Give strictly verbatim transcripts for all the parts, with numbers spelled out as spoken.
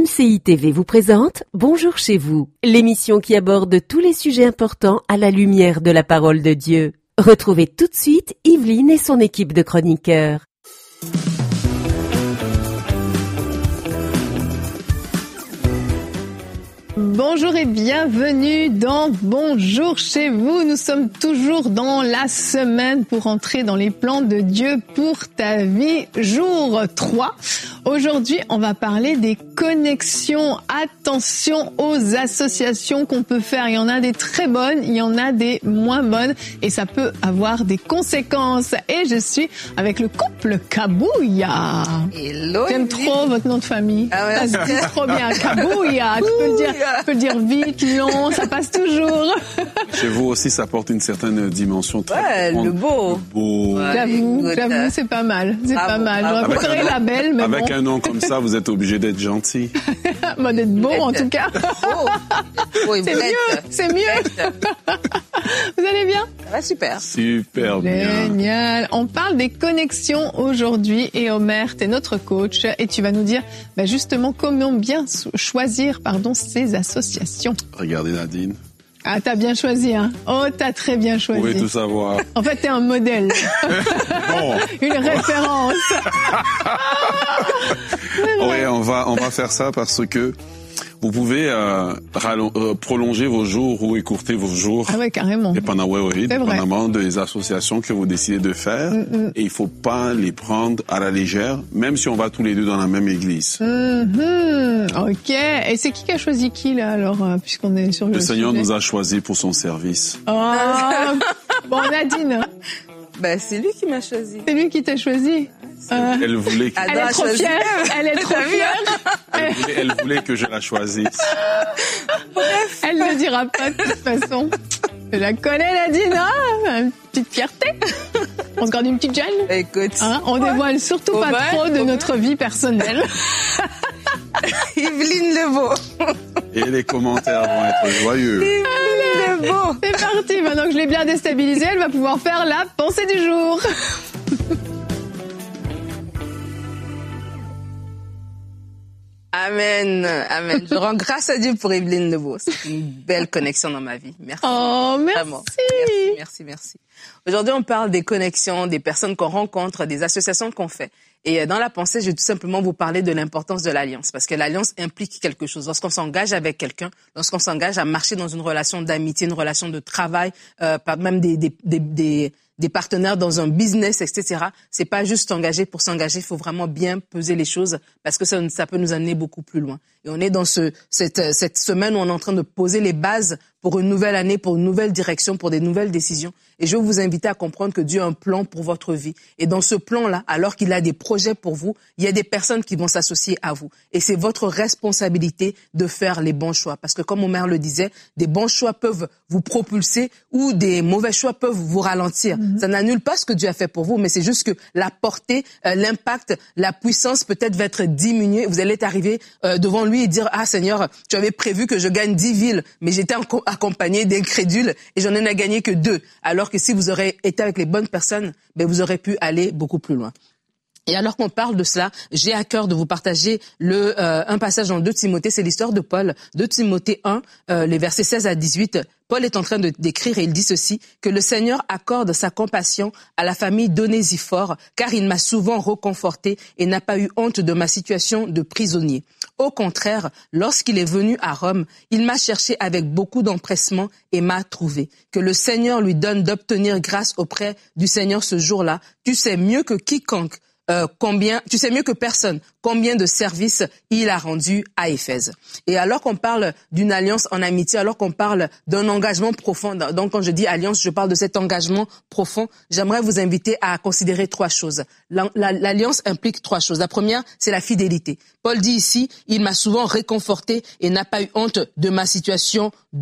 C I T V vous présente Bonjour chez vous, l'émission qui aborde tous les sujets importants à la lumière de la parole de Dieu. Retrouvez tout de suite Yveline et son équipe de chroniqueurs. Bonjour et bienvenue dans Bonjour chez vous. Nous sommes toujours dans la semaine pour entrer dans les plans de Dieu pour ta vie, jour trois. Aujourd'hui, on va parler des connexions. Attention aux associations qu'on peut faire. Il y en a des très bonnes, il y en a des moins bonnes et ça peut avoir des conséquences. Et je suis avec le couple Kabouya. Hello. J'aime trop votre nom de famille. Ah ouais, ça se dit trop bien. Kabouya. Tu peux le dire. Tu peux le dire vite, long, ça passe toujours. Chez vous aussi, ça porte une certaine dimension. Très ouais, le beau. Le beau. Ouais, j'avoue, j'avoue, c'est pas mal. C'est bravo, pas mal. bravo. J'aurais préféré la belle, mais avec bon. un nom comme ça, vous êtes obligé d'être gentil. Bon, d'être beau, en tout cas. Beau. Beau c'est brette. mieux, c'est mieux. Vous allez bien? Ça va super. Super bien. Génial. On parle des connexions aujourd'hui et Omer, t'es notre coach et tu vas nous dire bah justement comment bien choisir pardon ces associations. Regardez Nadine. Ah, t'as bien choisi, hein. Oh, t'as très bien choisi. Vous pouvez tout savoir. En fait, t'es un modèle. Bon. Une référence. Oui, on va, on va faire ça parce que vous pouvez euh, rallon- euh, prolonger vos jours ou écourter vos jours. Ah ouais, carrément. Dépendamment, oui, oui, C'est vrai. dépendamment des associations que vous décidez de faire. Mm-hmm. Et il faut pas les prendre à la légère, même si on va tous les deux dans la même église. Mm-hmm. Ok. Et c'est qui qui a choisi qui, là, alors, euh, puisqu'on est sur le Le Seigneur sujet. nous a choisis pour son service. Oh. Bon, Nadine. Ben, c'est lui qui m'a choisi. C'est lui qui t'a choisi. Euh, Elle voulait que, Ah, elle est trop choisi. fière. Elle est trop fière. elle voulait, elle voulait que je la choisisse. Elle ne le dira pas de toute façon. Je la connais, Nadine, hein, une petite fierté. On se garde une petite gêne. Écoute. Hein, on dévoile surtout Au pas bal, trop de au notre vie personnelle. Yveline Lebeau. Et les commentaires vont être joyeux. Yveline Lebeau. C'est parti, maintenant que je l'ai bien déstabilisée, elle va pouvoir faire la pensée du jour. Amen, amen. Je rends grâce à Dieu pour Yveline Lebeau. C'est une belle connexion dans ma vie. Merci. Oh, merci. Vraiment. Merci, merci, merci. Aujourd'hui, on parle des connexions, des personnes qu'on rencontre, des associations qu'on fait. Et dans la pensée, je vais tout simplement vous parler de l'importance de l'alliance. Parce que l'alliance implique quelque chose. Lorsqu'on s'engage avec quelqu'un, lorsqu'on s'engage à marcher dans une relation d'amitié, une relation de travail, euh, même des, des, des, des, des partenaires dans un business, et cetera. C'est pas juste s'engager pour s'engager. Il faut vraiment bien peser les choses parce que ça, ça peut nous amener beaucoup plus loin. Et on est dans ce, cette, cette semaine où on est en train de poser les bases pour une nouvelle année, pour une nouvelle direction, pour des nouvelles décisions. Et je veux vous inviter à comprendre que Dieu a un plan pour votre vie. Et dans ce plan-là, alors qu'il a des projets pour vous, il y a des personnes qui vont s'associer à vous. Et c'est votre responsabilité de faire les bons choix. Parce que comme Omer le disait, des bons choix peuvent vous propulser ou des mauvais choix peuvent vous ralentir. Mm-hmm. Ça n'annule pas ce que Dieu a fait pour vous, mais c'est juste que la portée, euh, l'impact, la puissance peut-être va être diminuée. Vous allez être arrivé euh, devant lui et dire « Ah Seigneur, tu avais prévu que je gagne dix villes, mais j'étais en- accompagné d'incrédules et j'en ai gagné que deux. » Alors que si vous aurez été avec les bonnes personnes, ben vous aurez pu aller beaucoup plus loin. Et alors qu'on parle de cela, j'ai à cœur de vous partager le euh, un passage dans deux Timothée, c'est l'histoire de Paul, deux Timothée un, euh, les versets seize à dix-huit. Paul est en train de d'écrire et il dit ceci, que le Seigneur accorde sa compassion à la famille d'Onésiphore, car il m'a souvent réconforté et n'a pas eu honte de ma situation de prisonnier. Au contraire, lorsqu'il est venu à Rome, il m'a cherché avec beaucoup d'empressement et m'a trouvé. Que le Seigneur lui donne d'obtenir grâce auprès du Seigneur ce jour-là. Tu sais mieux que quiconque Euh, combien, tu sais mieux que personne, combien de services il a rendu à Éphèse. Et alors qu'on parle d'une alliance en amitié, alors qu'on parle d'un engagement profond, donc quand je dis alliance, je parle de cet engagement profond, j'aimerais vous inviter à considérer trois choses. La, la, l'alliance implique trois choses. La première, c'est la fidélité. Paul dit ici, il m'a souvent réconforté et n'a pas eu honte de ma situation de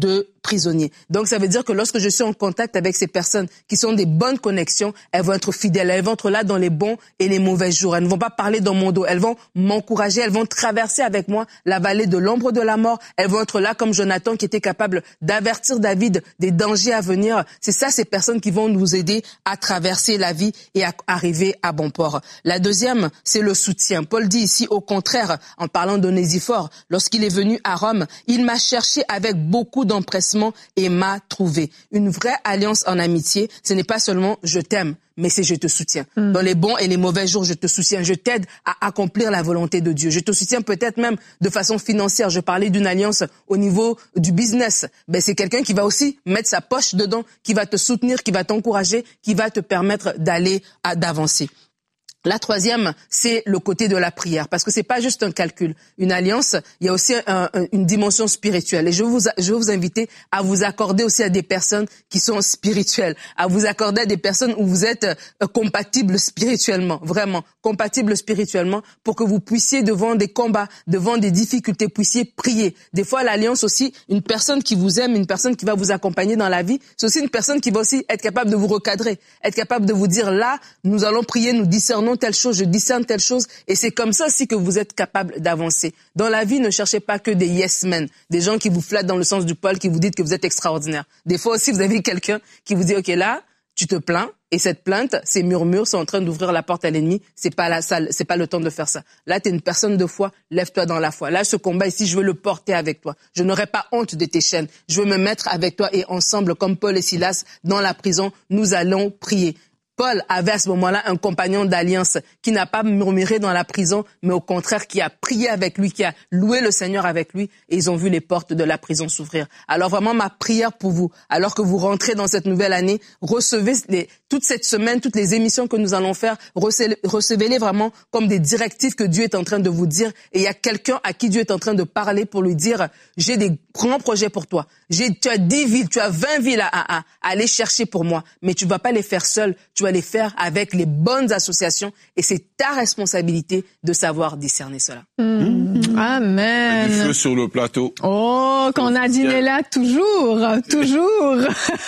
prisonnier. Donc, ça veut dire que lorsque je suis en contact avec ces personnes qui sont des bonnes connexions, elles vont être fidèles, elles vont être là dans les bons et les mauvais jours. Elles ne vont pas parler dans mon dos, elles vont m'encourager, elles vont traverser avec moi la vallée de l'ombre de la mort. Elles vont être là comme Jonathan qui était capable d'avertir David des dangers à venir. C'est ça, ces personnes qui vont nous aider à traverser la vie et à arriver à bon port. La deuxième, c'est le soutien. Paul dit ici, au contraire, en parlant d'Onésiphore, lorsqu'il est venu à Rome, il m'a cherché avec beaucoup d'empressement et m'a trouvé. Une vraie alliance en amitié, ce n'est pas seulement je t'aime, mais c'est je te soutiens. Mm. Dans les bons et les mauvais jours, je te soutiens. Je t'aide à accomplir la volonté de Dieu. Je te soutiens peut-être même de façon financière. Je parlais d'une alliance au niveau du business. Ben, c'est quelqu'un qui va aussi mettre sa poche dedans, qui va te soutenir, qui va t'encourager, qui va te permettre d'aller, à, d'avancer. La troisième, c'est le côté de la prière, parce que c'est pas juste un calcul. Une alliance, il y a aussi un, un, une dimension spirituelle. Et je vais vous, je vais vous inviter à vous accorder aussi à des personnes qui sont spirituelles, à vous accorder à des personnes où vous êtes euh, compatibles spirituellement, vraiment compatibles spirituellement, pour que vous puissiez devant des combats, devant des difficultés, puissiez prier. Des fois, l'alliance aussi, une personne qui vous aime, une personne qui va vous accompagner dans la vie, c'est aussi une personne qui va aussi être capable de vous recadrer, être capable de vous dire là, nous allons prier, nous discernons telle chose, je discerne telle chose, et c'est comme ça aussi que vous êtes capable d'avancer. Dans la vie, ne cherchez pas que des yes men, des gens qui vous flattent dans le sens du poil, qui vous disent que vous êtes extraordinaire. Des fois aussi, vous avez quelqu'un qui vous dit, ok, là, tu te plains, et cette plainte, ces murmures sont en train d'ouvrir la porte à l'ennemi. C'est pas la salle, c'est pas le temps de faire ça. Là, t'es une personne de foi, lève-toi dans la foi. Là, ce combat ici, je veux le porter avec toi. Je n'aurai pas honte de tes chaînes. Je veux me mettre avec toi et ensemble, comme Paul et Silas, dans la prison, nous allons prier. Paul avait à ce moment-là un compagnon d'alliance qui n'a pas murmuré dans la prison, mais au contraire qui a prié avec lui, qui a loué le Seigneur avec lui, et ils ont vu les portes de la prison s'ouvrir. Alors vraiment, ma prière pour vous, alors que vous rentrez dans cette nouvelle année, recevez les, toute cette semaine, toutes les émissions que nous allons faire, recevez, recevez-les vraiment comme des directives que Dieu est en train de vous dire, et il y a quelqu'un à qui Dieu est en train de parler pour lui dire, j'ai des grands projets pour toi. J'ai, tu as dix villes, tu as vingt villes à, à, à aller chercher pour moi, mais tu vas pas les faire seul, tu vas les faire avec les bonnes associations, et c'est ta responsabilité de savoir discerner cela. Mmh. Amen. Du feu sur le plateau. Oh, quand Nadine est là, toujours, toujours.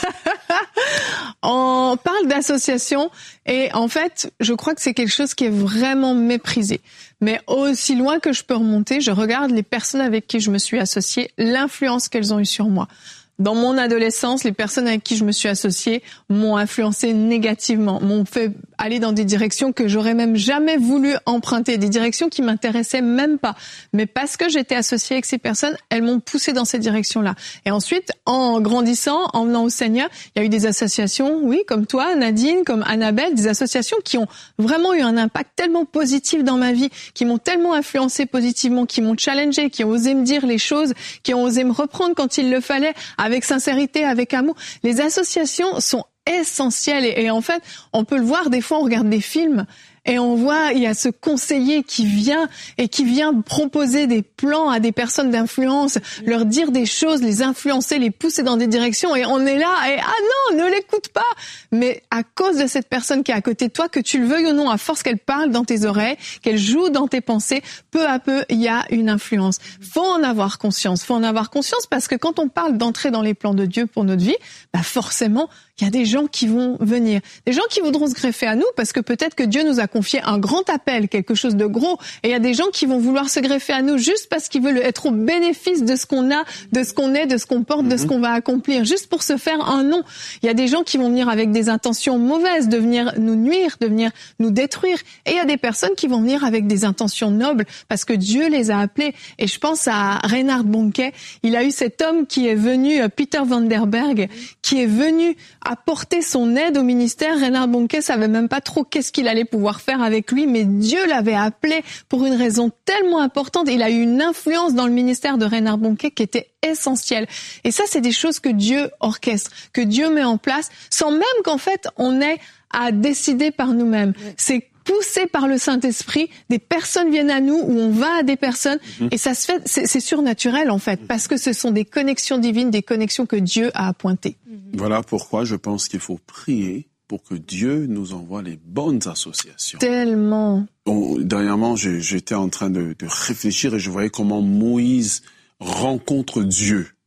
On parle d'association, et en fait, je crois que c'est quelque chose qui est vraiment méprisé. Mais aussi loin que je peux remonter, je regarde les personnes avec qui je me suis associée, l'influence qu'elles ont eue sur moi. Dans mon adolescence, les personnes avec qui je me suis associée m'ont influencé négativement, m'ont fait aller dans des directions que j'aurais même jamais voulu emprunter, des directions qui m'intéressaient même pas. Mais parce que j'étais associée avec ces personnes, elles m'ont poussée dans ces directions-là. Et ensuite, en grandissant, en venant au Seigneur, il y a eu des associations, oui, comme toi, Nadine, comme Annabelle, des associations qui ont vraiment eu un impact tellement positif dans ma vie, qui m'ont tellement influencé positivement, qui m'ont challengé, qui ont osé me dire les choses, qui ont osé me reprendre quand il le fallait, avec sincérité, avec amour. Les associations sont essentielles et, et en fait, on peut le voir des fois, on regarde des films et on voit, il y a ce conseiller qui vient et qui vient proposer des plans à des personnes d'influence, leur dire des choses, les influencer, les pousser dans des directions, et on est là et ah non, ne l'écoute pas. Mais à cause de cette personne qui est à côté de toi, que tu le veuilles ou non, à force qu'elle parle dans tes oreilles, qu'elle joue dans tes pensées, peu à peu, il y a une influence. Faut en avoir conscience, faut en avoir conscience parce que quand on parle d'entrer dans les plans de Dieu pour notre vie, bah forcément, il y a des gens qui vont venir, des gens qui voudront se greffer à nous parce que peut-être que Dieu nous a confié un grand appel, quelque chose de gros, et il y a des gens qui vont vouloir se greffer à nous juste parce qu'ils veulent être au bénéfice de ce qu'on a, de ce qu'on est, de ce qu'on porte, de ce qu'on va accomplir, juste pour se faire un nom. Il y a des gens qui vont venir avec des intentions mauvaises, de venir nous nuire, de venir nous détruire, et il y a des personnes qui vont venir avec des intentions nobles parce que Dieu les a appelés. Et je pense à Reinhard Bonnke, il a eu cet homme qui est venu, Peter Van der Berg, qui est venu apporter son aide au ministère. Reinhard Bonnke savait même pas trop qu'est-ce qu'il allait pouvoir faire avec lui, mais Dieu l'avait appelé pour une raison tellement importante. Il a eu une influence dans le ministère de Reinhard Bonnke qui était essentielle. Et ça, c'est des choses que Dieu orchestre, que Dieu met en place, sans même qu'en fait, on ait à décider par nous-mêmes. C'est poussé par le Saint-Esprit, des personnes viennent à nous, ou on va à des personnes, mmh. et ça se fait, c'est, c'est surnaturel en fait, parce que ce sont des connexions divines, des connexions que Dieu a appointées. Voilà pourquoi je pense qu'il faut prier pour que Dieu nous envoie les bonnes associations. Tellement. Bon, dernièrement, je, j'étais en train de, de réfléchir et je voyais comment Moïse rencontre Dieu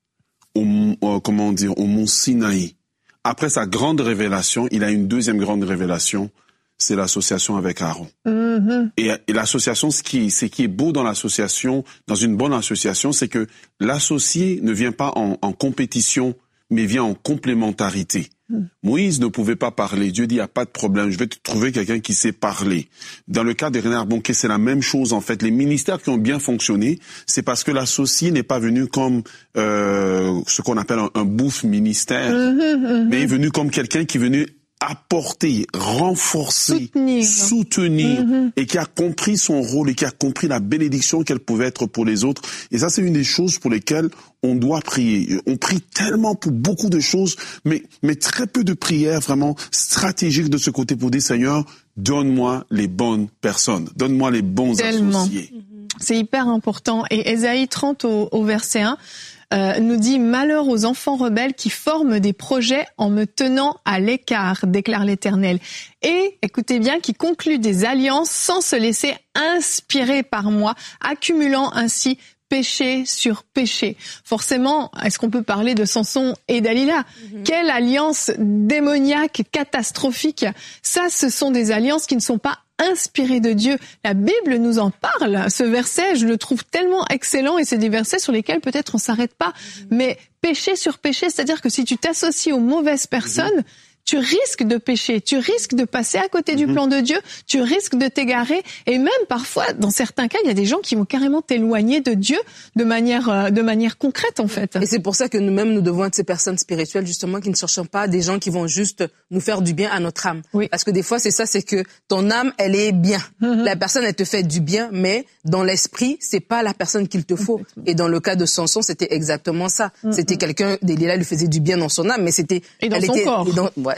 au, euh, comment dire, au mont Sinaï. Après sa grande révélation, il a une deuxième grande révélation, c'est l'association avec Aaron. Mm-hmm. Et, et l'association, ce qui, ce qui est beau dans l'association, dans une bonne association, c'est que l'associé ne vient pas en, en compétition, mais vient en complémentarité. Mm. Moïse ne pouvait pas parler. Dieu dit, il n'y a pas de problème, je vais te trouver quelqu'un qui sait parler. Dans le cas de Reinhard Bonnke, c'est la même chose en fait. Les ministères qui ont bien fonctionné, c'est parce que l'associé n'est pas venu comme euh, ce qu'on appelle un, un bouffe ministère, mm-hmm, mm-hmm. mais est venu comme quelqu'un qui est venu apporter, renforcer, soutenir, soutenir mm-hmm. et qui a compris son rôle et qui a compris la bénédiction qu'elle pouvait être pour les autres. Et ça, c'est une des choses pour lesquelles on doit prier. On prie tellement pour beaucoup de choses, mais, mais très peu de prières vraiment stratégiques de ce côté pour dire, Seigneur, donne-moi les bonnes personnes, donne-moi les bons tellement. associés. C'est hyper important. Et Ésaïe trente au, au verset un, Euh, nous dit « Malheur aux enfants rebelles qui forment des projets en me tenant à l'écart, déclare l'Éternel. » Et, écoutez bien, qui conclut des alliances sans se laisser inspirer par moi, accumulant ainsi péché sur péché. Forcément, est-ce qu'on peut parler de Samson et Dalila ? Mm-hmm. Quelle alliance démoniaque, catastrophique. Ça, ce sont des alliances qui ne sont pas inspiré de Dieu. La Bible nous en parle. Ce verset, je le trouve tellement excellent et c'est des versets sur lesquels peut-être on s'arrête pas. Mmh. Mais péché sur péché, c'est-à-dire que si tu t'associes aux mauvaises personnes, mmh. tu risques de pécher, tu risques de passer à côté mmh. du plan de Dieu, tu risques de t'égarer et même parfois, dans certains cas, il y a des gens qui vont carrément t'éloigner de Dieu de manière euh, de manière concrète en fait. Et c'est pour ça que nous-mêmes, nous devons être ces personnes spirituelles justement qui ne cherchent pas des gens qui vont juste nous faire du bien à notre âme. Oui. Parce que des fois, c'est ça, c'est que ton âme, elle est bien. Mmh. La personne, elle te fait du bien, mais dans l'esprit, c'est pas la personne qu'il te faut. Et dans le cas de Samson, c'était exactement ça. Mmh. C'était quelqu'un, Delilah lui faisait du bien dans son âme, mais c'était... Et dans elle son était, corps. Et dans, ouais.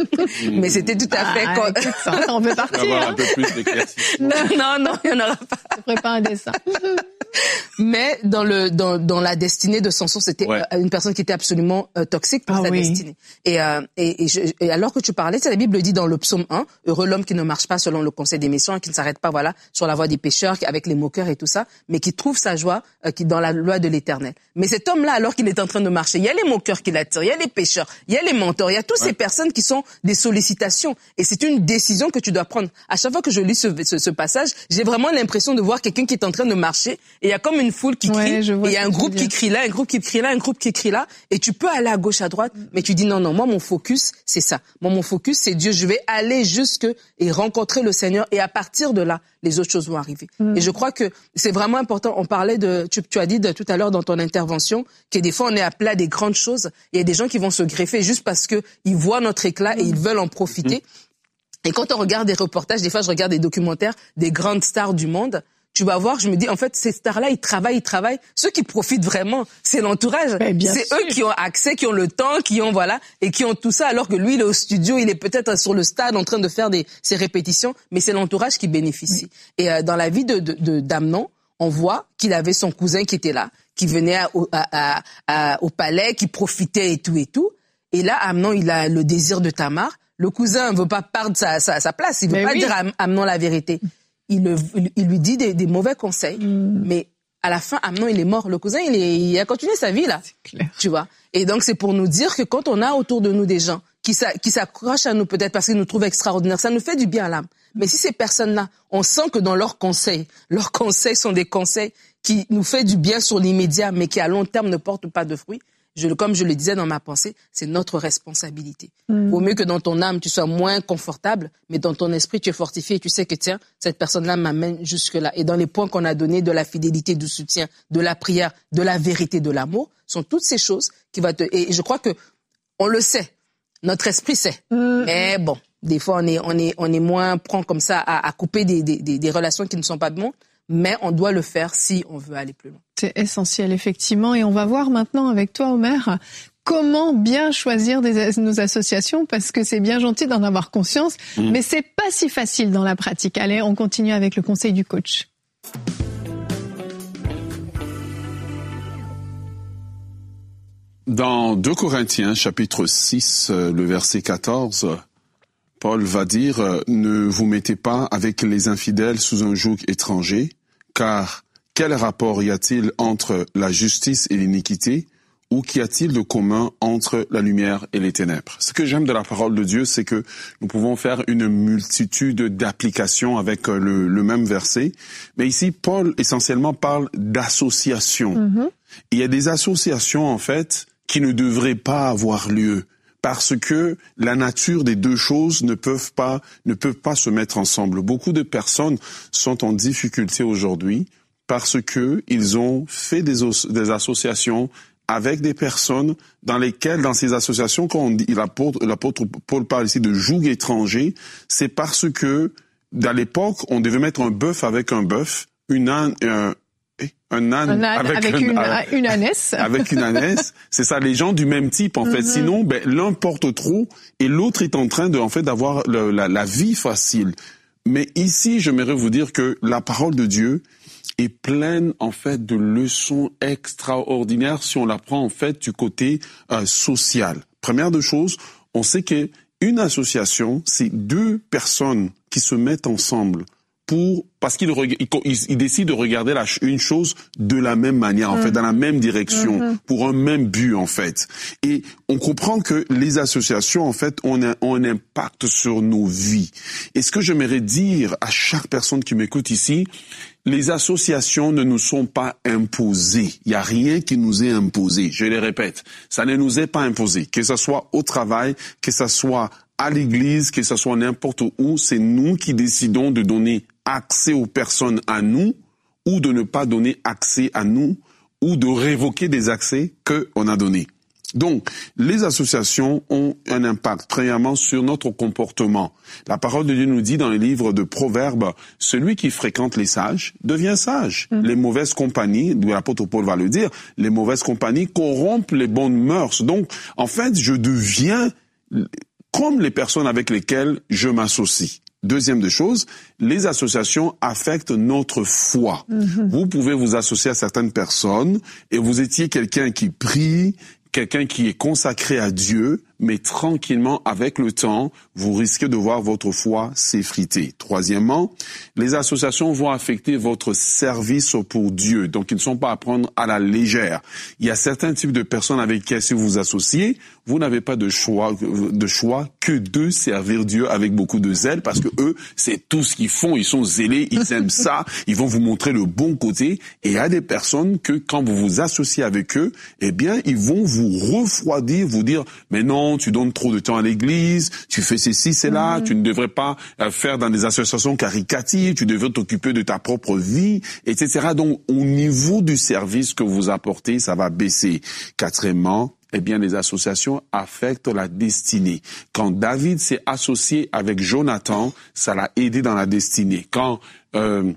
Mais c'était tout à fait... Ah, quand... écoute, ça, ça en fait partie. Avoir hein. un peu plus d'éclaircissement. Non, non, non, il n'y en aura pas. Je ferai pas un dessin. Mais dans le dans dans la destinée de Samson, c'était ouais. une personne qui était absolument euh, toxique pour ah, sa oui. destinée. Et, euh, et, et, je, et alors que tu parlais, la Bible dit dans le psaume un, heureux l'homme qui ne marche pas selon le conseil des méchants, qui ne s'arrête pas voilà sur la voie des pécheurs, avec les moqueurs et tout ça, mais qui trouve sa joie euh, qui dans la loi de l'Éternel. Mais cet homme-là, alors qu'il est en train de marcher, il y a les moqueurs qui l'attirent, il y a les pécheurs, il y a les menteurs, il y a toutes ouais. ces personnes qui sont des sollicitations. Et c'est une décision que tu dois prendre. À chaque fois que je lis ce, ce, ce passage, j'ai vraiment l'impression de voir quelqu'un qui est en train de marcher et il y a comme une foule qui crie, ouais, et il y a un groupe qui crie là, un groupe qui crie là, un groupe qui crie là, et tu peux aller à gauche, à droite, mais tu dis non, non, moi mon focus, c'est ça. Moi mon focus, c'est Dieu. Je vais aller jusque et rencontrer le Seigneur, et à partir de là, les autres choses vont arriver. Mm. Et je crois que c'est vraiment important. On parlait de, tu, tu as dit de, tout à l'heure dans ton intervention, que des fois on est appelé à des grandes choses. Il y a des gens qui vont se greffer juste parce que ils voient notre éclat mm. et ils veulent en profiter. Mm. Et quand on regarde des reportages, des fois je regarde des documentaires des grandes stars du monde. Tu vas voir, je me dis, en fait, ces stars-là, ils travaillent, ils travaillent. Ceux qui profitent vraiment, c'est l'entourage. C'est sûr. Eux qui ont accès, qui ont le temps, qui ont, voilà, et qui ont tout ça, alors que lui, il est au studio, il est peut-être sur le stade en train de faire des, ses répétitions, mais c'est l'entourage qui bénéficie. Oui. Et euh, dans la vie de, de, de d'Amnon, on voit qu'il avait son cousin qui était là, qui venait à, à, à, à, au palais, qui profitait et tout et tout. Et là, Amnon, il a le désir de Tamar. Le cousin ne veut pas perdre sa, sa, sa place, il veut mais pas oui. dire à Amnon la vérité. Il, le, il lui dit des, des mauvais conseils, mmh. mais à la fin, Amnon, il est mort. Le cousin, il, est, il a continué sa vie, là. C'est clair. Tu vois. Et donc, c'est pour nous dire que quand on a autour de nous des gens qui, s'a, qui s'accrochent à nous, peut-être parce qu'ils nous trouvent extraordinaires, ça nous fait du bien à l'âme. Mais si ces personnes-là, on sent que dans leurs conseils, leurs conseils sont des conseils qui nous font du bien sur l'immédiat, mais qui à long terme ne portent pas de fruits, Je, comme je le disais dans ma pensée, c'est notre responsabilité. Mmh. Vaut mieux que dans ton âme, tu sois moins confortable, mais dans ton esprit, tu es fortifié et tu sais que, tiens, cette personne-là m'amène jusque-là. Et dans les points qu'on a donnés de la fidélité, du soutien, de la prière, de la vérité, de l'amour, sont toutes ces choses qui vont te... Et je crois que on le sait, notre esprit sait. Mmh. Mais bon, des fois, on est, on est, on est moins prompt comme ça à, à couper des, des, des, des relations qui ne sont pas bonnes. Mais on doit le faire si on veut aller plus loin. C'est essentiel, effectivement. Et on va voir maintenant avec toi, Omer, comment bien choisir des, nos associations, parce que c'est bien gentil d'en avoir conscience, mmh. mais c'est pas si facile dans la pratique. Allez, on continue avec le conseil du coach. Dans deux Corinthiens, chapitre six, le verset quatorze, Paul va dire « Ne vous mettez pas avec les infidèles sous un joug étranger, car quel rapport y a-t-il entre la justice et l'iniquité? ou qu'y a-t-il de commun entre la lumière et les ténèbres? Ce que j'aime de la parole de Dieu, c'est que nous pouvons faire une multitude d'applications avec le, le même verset. Mais ici, Paul essentiellement parle d'association. Mm-hmm. Il y a des associations, en fait, qui ne devraient pas avoir lieu parce que la nature des deux choses ne peuvent pas, ne peuvent pas se mettre ensemble. Beaucoup de personnes sont en difficulté aujourd'hui parce que ils ont fait des, des associations avec des personnes dans lesquelles, dans ces associations, quand on dit, l'apôtre, l'apôtre Paul parle ici de joug étranger, c'est parce que, dans l'époque, on devait mettre un bœuf avec un bœuf, une âne, un, un âne, un âne avec, avec un, une, un, une ânesse. Avec une ânesse. C'est ça, les gens du même type, en fait. Mm-hmm. Sinon, ben, l'un porte trop et l'autre est en train de, en fait, d'avoir le, la, la vie facile. Mais ici, j'aimerais vous dire que la parole de Dieu est pleine, en fait, de leçons extraordinaires si on la prend, en fait, du côté euh, social. Première de choses, on sait qu'une association, c'est deux personnes qui se mettent ensemble pour, parce qu'ils ils, ils décident de regarder la, une chose de la même manière, en mmh. fait, dans la même direction, mmh. pour un même but, en fait. Et on comprend que les associations, en fait, ont un, ont un impact sur nos vies. Et ce que j'aimerais dire à chaque personne qui m'écoute ici, les associations ne nous sont pas imposées. Il n'y a rien qui nous est imposé. Je les répète, ça ne nous est pas imposé. Que ce soit au travail, que ce soit à l'église, que ce soit n'importe où, c'est nous qui décidons de donner accès aux personnes à nous ou de ne pas donner accès à nous ou de révoquer des accès qu'on a donnés. Donc, les associations ont un impact, premièrement, sur notre comportement. La parole de Dieu nous dit dans les livres de Proverbes, celui qui fréquente les sages devient sage. Mmh. Les mauvaises compagnies, d'où l'apôtre Paul va le dire, les mauvaises compagnies corrompent les bonnes mœurs. Donc, en fait, je deviens comme les personnes avec lesquelles je m'associe. Deuxième des choses, les associations affectent notre foi. Mmh. Vous pouvez vous associer à certaines personnes et vous étiez quelqu'un qui prie, quelqu'un qui est consacré à Dieu, mais tranquillement, avec le temps, vous risquez de voir votre foi s'effriter. Troisièmement, les associations vont affecter votre service pour Dieu. Donc, ils ne sont pas à prendre à la légère. Il y a certains types de personnes avec qui, si vous vous associez, vous n'avez pas de choix, de choix que de servir Dieu avec beaucoup de zèle, parce que eux, c'est tout ce qu'ils font. Ils sont zélés, ils aiment ça, ils vont vous montrer le bon côté. Et il y a des personnes que, quand vous vous associez avec eux, eh bien, ils vont vous refroidir, vous dire, mais non, tu donnes trop de temps à l'église, tu fais ceci, cela, mmh. tu ne devrais pas euh, faire dans des associations caricatives, tu devrais t'occuper de ta propre vie, et cetera. Donc, au niveau du service que vous apportez, ça va baisser. Quatrièmement, eh bien, les associations affectent la destinée. Quand David s'est associé avec Jonathan, ça l'a aidé dans la destinée. Quand euh,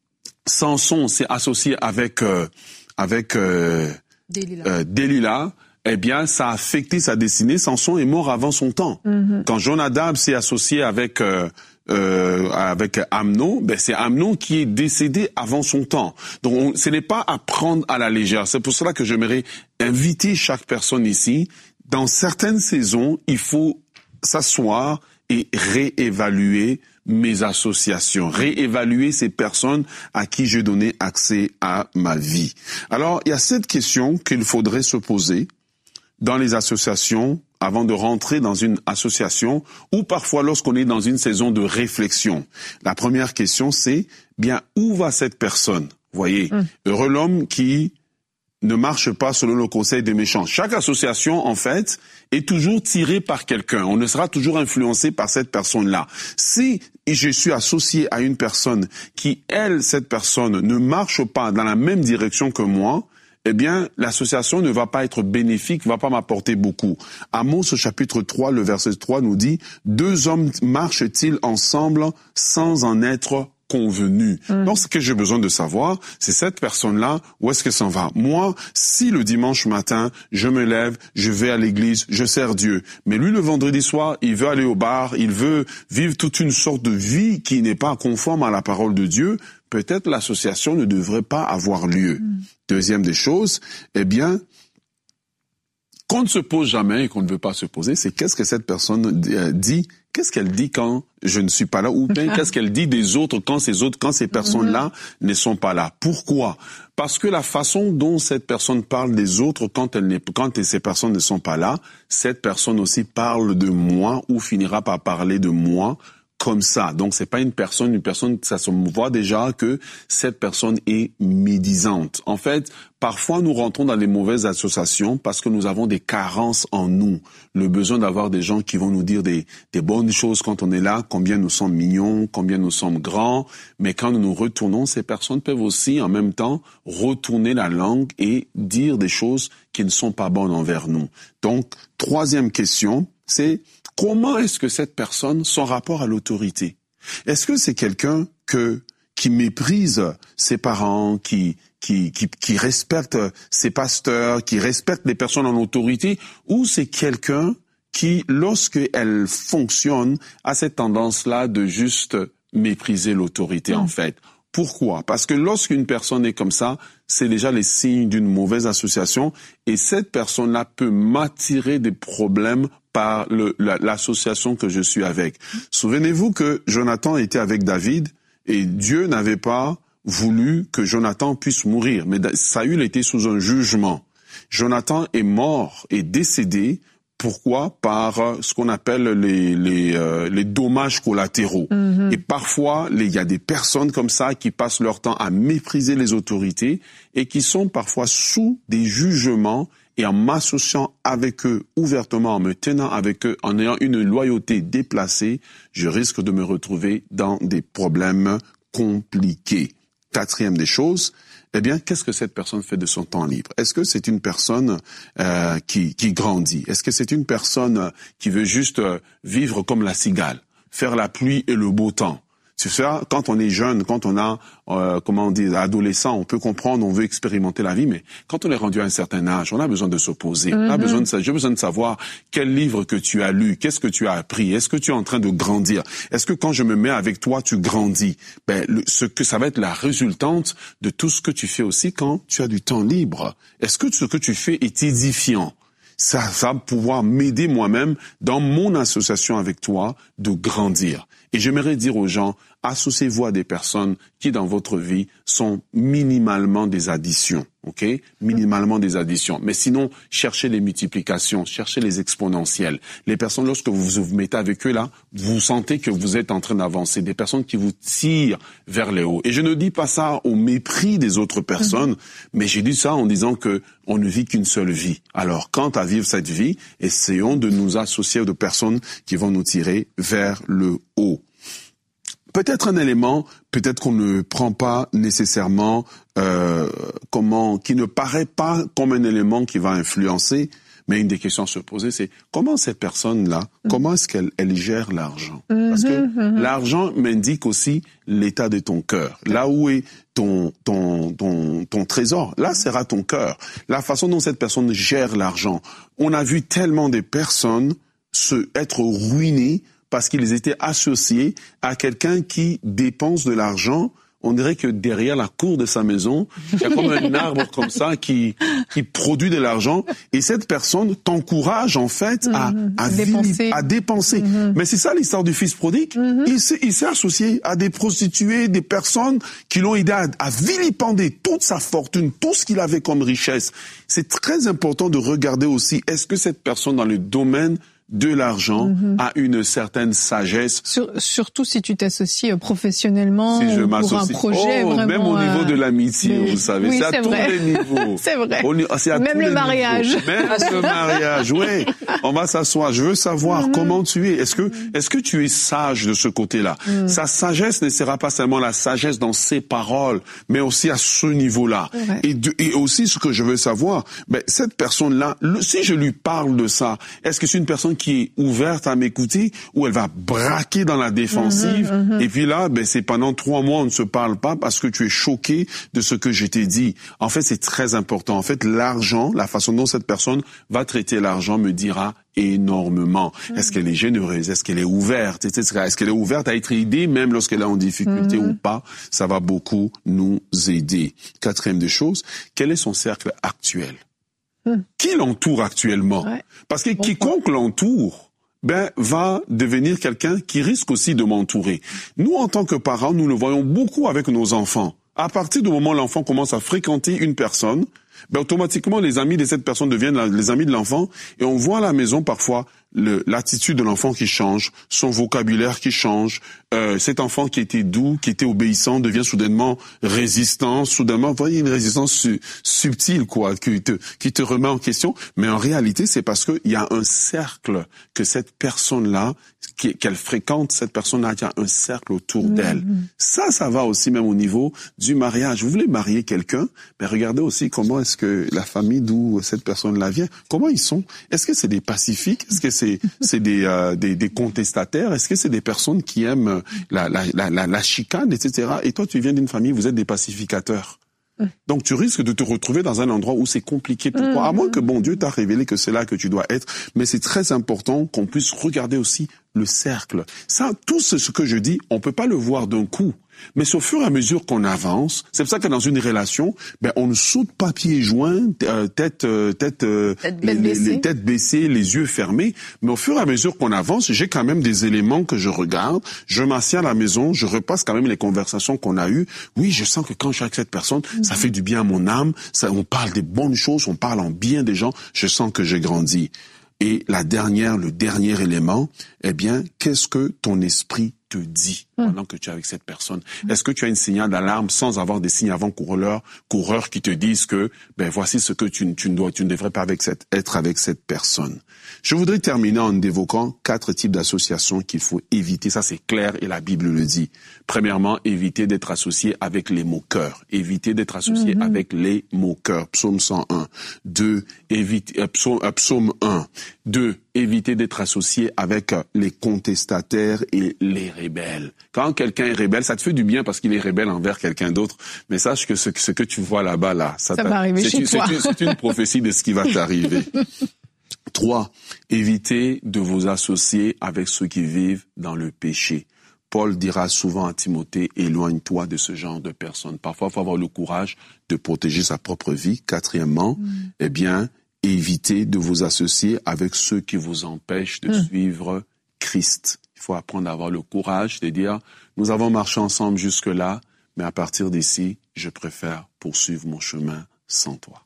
Samson s'est associé avec euh, avec euh, Delilah. Euh, Delilah, eh bien, ça a affecté sa destinée. Samson est mort avant son temps. Mm-hmm. Quand Jonadab s'est associé avec euh, euh, avec Amnon, ben c'est Amnon qui est décédé avant son temps. Donc, on, ce n'est pas à prendre à la légère. C'est pour cela que j'aimerais inviter chaque personne ici. Dans certaines saisons, il faut s'asseoir et réévaluer mes associations, réévaluer ces personnes à qui j'ai donné accès à ma vie. Alors, il y a cette question qu'il faudrait se poser dans les associations, avant de rentrer dans une association, ou parfois lorsqu'on est dans une saison de réflexion. La première question, c'est, bien, où va cette personne? Vous voyez, mmh. heureux l'homme qui ne marche pas selon le conseil des méchants. Chaque association, en fait, est toujours tirée par quelqu'un. On ne sera toujours influencé par cette personne-là. Si je suis associé à une personne qui, elle, cette personne, ne marche pas dans la même direction que moi, eh bien, l'association ne va pas être bénéfique, ne va pas m'apporter beaucoup. Amos, au chapitre trois, le verset trois nous dit, « Deux hommes marchent-ils ensemble sans en être convenus ?» mmh. Donc, ce que j'ai besoin de savoir, c'est cette personne-là, où est-ce qu'elle s'en va? Moi, si le dimanche matin, je me lève, je vais à l'église, je sers Dieu, mais lui, le vendredi soir, il veut aller au bar, il veut vivre toute une sorte de vie qui n'est pas conforme à la parole de Dieu, peut-être l'association ne devrait pas avoir lieu. Mmh. Deuxième des choses, eh bien, qu'on ne se pose jamais et qu'on ne veut pas se poser, c'est qu'est-ce que cette personne dit qu'est-ce qu'elle dit quand je ne suis pas là, ou bien qu'est-ce qu'elle dit des autres quand ces autres, quand ces personnes-là mm-hmm. ne sont pas là. Pourquoi? Parce que la façon dont cette personne parle des autres quand elle n'est, quand ces personnes ne sont pas là, cette personne aussi parle de moi ou finira par parler de moi comme ça. Donc c'est pas une personne, une personne, ça se voit déjà que cette personne est médisante. En fait, parfois nous rentrons dans les mauvaises associations parce que nous avons des carences en nous. Le besoin d'avoir des gens qui vont nous dire des, des bonnes choses quand on est là, combien nous sommes mignons, combien nous sommes grands. Mais quand nous nous retournons, ces personnes peuvent aussi en même temps retourner la langue et dire des choses qui ne sont pas bonnes envers nous. Donc, troisième question, c'est comment est-ce que cette personne, son rapport à l'autorité? Est-ce que c'est quelqu'un que qui méprise ses parents, qui qui qui qui respecte ses pasteurs, qui respecte les personnes en autorité, ou c'est quelqu'un qui, lorsque elle fonctionne, a cette tendance-là de juste mépriser l'autorité, mmh. en fait? Pourquoi? Parce que lorsqu'une personne est comme ça, c'est déjà les signes d'une mauvaise association, et cette personne-là peut m'attirer des problèmes par le, la, l'association que je suis avec. Souvenez-vous que Jonathan était avec David, et Dieu n'avait pas voulu que Jonathan puisse mourir, mais Saül était sous un jugement. Jonathan est mort et décédé. Pourquoi? Par ce qu'on appelle les les euh, les dommages collatéraux. Mm-hmm. Et parfois, il y a des personnes comme ça qui passent leur temps à mépriser les autorités et qui sont parfois sous des jugements, et en m'associant avec eux ouvertement, en me tenant avec eux, en ayant une loyauté déplacée, je risque de me retrouver dans des problèmes compliqués. Quatrième des choses, eh bien, qu'est-ce que cette personne fait de son temps libre? Est-ce que c'est une personne euh, qui, qui grandit? Est-ce que c'est une personne qui veut juste euh, vivre comme la cigale, faire la pluie et le beau temps? C'est ça, quand on est jeune, quand on a, euh, comment on dit, adolescent, on peut comprendre, on veut expérimenter la vie, mais quand on est rendu à un certain âge, on a besoin de s'opposer. Mm-hmm. On a besoin de ça. J'ai besoin de savoir quel livre que tu as lu, qu'est-ce que tu as appris, est-ce que tu es en train de grandir, est-ce que quand je me mets avec toi, tu grandis. Ben, le, ce que ça va être la résultante de tout ce que tu fais aussi quand tu as du temps libre. Est-ce que ce que tu fais est édifiant? Ça, ça va pouvoir m'aider moi-même dans mon association avec toi de grandir. Et j'aimerais dire aux gens, associez-vous à des personnes qui, dans votre vie, sont minimalement des additions, ok? Minimalement des additions. Mais sinon, cherchez les multiplications, cherchez les exponentielles. Les personnes, lorsque vous vous mettez avec eux là, vous sentez que vous êtes en train d'avancer. Des personnes qui vous tirent vers les hauts. Et je ne dis pas ça au mépris des autres personnes, mm-hmm. mais j'ai dit ça en disant que on ne vit qu'une seule vie. Alors, quant à vivre cette vie, essayons de nous associer aux personnes qui vont nous tirer vers le haut. Peut-être un élément, peut-être qu'on ne prend pas nécessairement, euh, comment, qui ne paraît pas comme un élément qui va influencer, mais une des questions à se poser, c'est comment cette personne-là, mmh. comment est-ce qu'elle elle gère l'argent? Mmh, Parce que mmh. l'argent m'indique aussi l'état de ton cœur. Là où est ton ton ton ton trésor, là sera ton cœur. La façon dont cette personne gère l'argent. On a vu tellement de personnes se être ruinées parce qu'ils étaient associés à quelqu'un qui dépense de l'argent. On dirait que derrière la cour de sa maison, il y a comme un arbre comme ça qui qui produit de l'argent. Et cette personne t'encourage en fait à mmh, à dépenser. À dépenser. Mmh. Mais c'est ça l'histoire du fils prodigue. Mmh. Il s'est il s'est associé à des prostituées, des personnes qui l'ont aidé à, à vilipender toute sa fortune, tout ce qu'il avait comme richesse. C'est très important de regarder aussi, est-ce que cette personne dans le domaine de l'argent mm-hmm. à une certaine sagesse. Sur, surtout si tu t'associes professionnellement si je pour un projet oh, vraiment. Même au niveau euh... de l'amitié, mais... vous savez, oui, c'est, c'est à vrai. tous les niveaux. C'est vrai. On, c'est à même tous le les mariage. Niveaux. Même le mariage, oui. On va s'asseoir. Je veux savoir mm-hmm. comment tu es. Est-ce que, est-ce que tu es sage de ce côté-là? Mm. Sa sagesse ne sera pas seulement la sagesse dans ses paroles, mais aussi à ce niveau-là. Ouais. Et, de, et aussi ce que je veux savoir, ben, cette personne-là, le, si je lui parle de ça, est-ce que c'est une personne qui est ouverte à m'écouter ou elle va braquer dans la défensive mmh, mmh. et puis là ben c'est pendant trois mois on ne se parle pas parce que tu es choqué de ce que je t'ai dit. En fait c'est très important. En fait l'argent, la façon dont cette personne va traiter l'argent me dira énormément. Mmh. Est-ce qu'elle est généreuse? Est-ce qu'elle est ouverte? et cetera. Est-ce qu'elle est ouverte à être aidée même lorsqu'elle est en difficulté mmh. ou pas? Ça va beaucoup nous aider. Quatrième des choses, quel est son cercle actuel? Mmh. Qui l'entoure actuellement? Ouais. Parce que bon quiconque point. l'entoure ben va devenir quelqu'un qui risque aussi de m'entourer. Nous, en tant que parents, nous le voyons beaucoup avec nos enfants. À partir du moment où l'enfant commence à fréquenter une personne, ben automatiquement les amis de cette personne deviennent la, les amis de l'enfant, et on voit à la maison parfois le, l'attitude de l'enfant qui change, son vocabulaire qui change, euh, cet enfant qui était doux, qui était obéissant devient soudainement résistant, soudainement, vous voyez, une résistance su, subtile quoi, qui te, qui te remet en question, mais en réalité c'est parce qu'il y a un cercle que cette personne-là, qu'elle fréquente, cette personne-là, il y a un cercle autour d'elle. Mmh. Ça, ça va aussi même au niveau du mariage. Vous voulez marier quelqu'un, mais regardez aussi comment est-ce que la famille d'où cette personne-là vient, comment ils sont. Est-ce que c'est des pacifiques? Est-ce que c'est, c'est des, euh, des, des contestataires? Est-ce que c'est des personnes qui aiment la, la, la, la, la chicane, et cetera. Et toi, tu viens d'une famille, vous êtes des pacificateurs. Donc tu risques de te retrouver dans un endroit où c'est compliqué pour toi, à moins que bon Dieu t'a révélé que c'est là que tu dois être. Mais c'est très important qu'on puisse regarder aussi le cercle. Ça, tout ce que je dis, on peut pas le voir d'un coup. Mais c'est au fur et à mesure qu'on avance. C'est pour ça que dans une relation, ben on ne saute pas pieds joints, euh, tête, euh, tête, euh, tête les, baissée. les têtes baissées, les yeux fermés. Mais au fur et à mesure qu'on avance, j'ai quand même des éléments que je regarde. Je m'assieds à la maison, je repasse quand même les conversations qu'on a eues. Oui, je sens que quand je suis avec cette personne, mmh. ça fait du bien à mon âme. Ça, on parle des bonnes choses, on parle en bien des gens. Je sens que j'ai grandi. Et la dernière, le dernier élément, eh bien, qu'est-ce que ton esprit te dit pendant que tu es avec cette personne? Est-ce que tu as une signal d'alarme sans avoir des signes avant-coureurs, coureurs qui te disent que, ben, voici ce que tu, tu ne dois, tu ne devrais pas avec cette, être avec cette personne? Je voudrais terminer en évoquant quatre types d'associations qu'il faut éviter. Ça, c'est clair et la Bible le dit. Premièrement, éviter d'être associé avec les moqueurs. Éviter d'être associé mm-hmm. avec les moqueurs. Psaume cent un. Deux, éviter, euh, psaume, euh, psaume un. Deux, éviter d'être associé avec les contestataires et les rebelles. Quand quelqu'un est rebelle, ça te fait du bien parce qu'il est rebelle envers quelqu'un d'autre. Mais sache que ce, ce que tu vois là-bas, là, ça, ça va arriver chez une, toi. C'est une, c'est une prophétie de ce qui va t'arriver. Trois, évitez de vous associer avec ceux qui vivent dans le péché. Paul dira souvent à Timothée, éloigne-toi de ce genre de personnes. Parfois, il faut avoir le courage de protéger sa propre vie. Quatrièmement, mmh. eh bien, évitez de vous associer avec ceux qui vous empêchent de mmh. suivre Christ. Il faut apprendre à avoir le courage de dire, nous avons marché ensemble jusque-là, mais à partir d'ici, je préfère poursuivre mon chemin sans toi.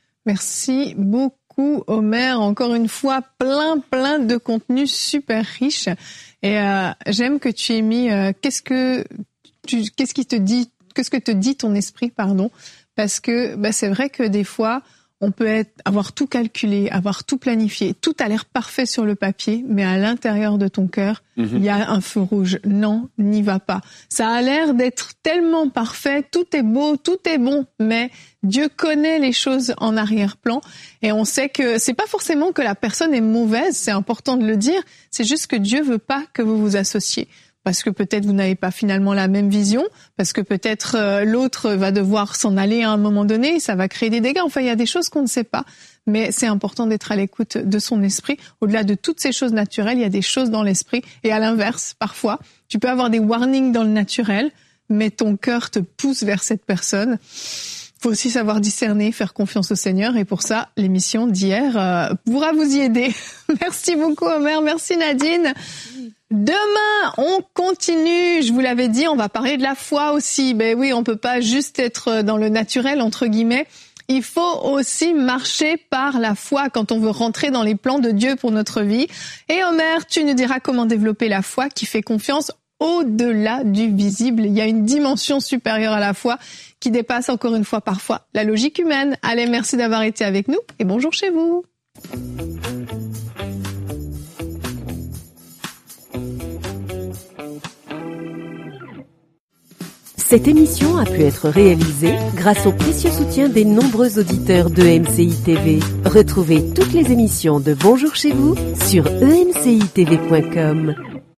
Merci beaucoup. Omer, encore une fois, plein, plein de contenu super riche. Et euh, j'aime que tu aies mis euh, qu'est-ce que tu, qu'est-ce qui te dit, qu'est-ce que te dit ton esprit, pardon, parce que bah, c'est vrai que des fois on peut être, avoir tout calculé, avoir tout planifié, tout a l'air parfait sur le papier, mais à l'intérieur de ton cœur, mmh. il y a un feu rouge. Non, n'y va pas. Ça a l'air d'être tellement parfait, tout est beau, tout est bon, mais Dieu connaît les choses en arrière-plan et on sait que c'est pas forcément que la personne est mauvaise, c'est important de le dire, c'est juste que Dieu veut pas que vous vous associez. Parce que peut-être vous n'avez pas finalement la même vision, parce que peut-être euh, l'autre va devoir s'en aller à un moment donné, et ça va créer des dégâts. Enfin, il y a des choses qu'on ne sait pas, mais c'est important d'être à l'écoute de son esprit. Au-delà de toutes ces choses naturelles, il y a des choses dans l'esprit, et à l'inverse, parfois, tu peux avoir des warnings dans le naturel, mais ton cœur te pousse vers cette personne. Faut aussi savoir discerner, faire confiance au Seigneur, et pour ça, l'émission d'hier euh, pourra vous y aider. Merci beaucoup, Omer. Merci, Nadine. Demain, on continue. Je vous l'avais dit, on va parler de la foi aussi. Ben oui, on peut pas juste être dans le naturel, entre guillemets. Il faut aussi marcher par la foi quand on veut rentrer dans les plans de Dieu pour notre vie. Et Omer, tu nous diras comment développer la foi qui fait confiance au-delà du visible. Il y a une dimension supérieure à la foi qui dépasse encore une fois parfois la logique humaine. Allez, merci d'avoir été avec nous et bonjour chez vous. Cette émission a pu être réalisée grâce au précieux soutien des nombreux auditeurs de E M C I T V. Retrouvez toutes les émissions de Bonjour chez vous sur e m c i t v point com.